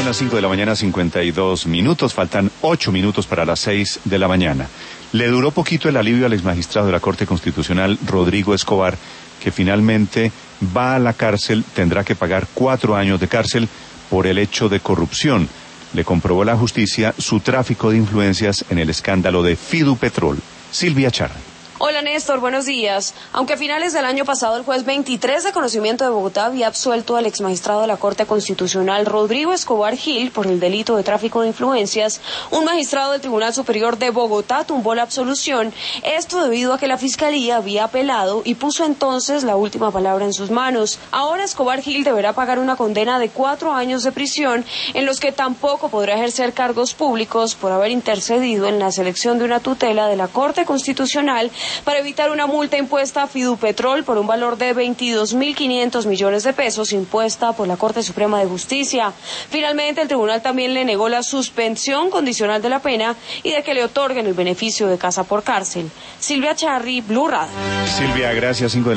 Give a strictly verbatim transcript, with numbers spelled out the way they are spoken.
las cinco de la mañana, cincuenta y dos minutos. Faltan ocho minutos para las seis de la mañana. Le duró poquito el alivio al exmagistrado de la Corte Constitucional, Rodrigo Escobar, que finalmente va a la cárcel, tendrá que pagar cuatro años de cárcel por el hecho de corrupción. Le comprobó la justicia su tráfico de influencias en el escándalo de Fidupetrol. Silvia Charri. Hola Néstor, buenos días. Aunque a finales del año pasado el juez veintitrés de conocimiento de Bogotá había absuelto al exmagistrado de la Corte Constitucional Rodrigo Escobar Gil por el delito de tráfico de influencias, un magistrado del Tribunal Superior de Bogotá tumbó la absolución, esto debido a que la Fiscalía había apelado y puso entonces la última palabra en sus manos. Ahora Escobar Gil deberá pagar una condena de cuatro años de prisión, en los que tampoco podrá ejercer cargos públicos por haber intercedido en la selección de una tutela de la Corte Constitucional para evitar una multa impuesta a Fidupetrol por un valor de veintidós mil quinientos millones de pesos impuesta por la Corte Suprema de Justicia. Finalmente, el tribunal también le negó la suspensión condicional de la pena y de que le otorguen el beneficio de casa por cárcel. Silvia Charri, Blue Radio. Silvia, gracias. Cinco de la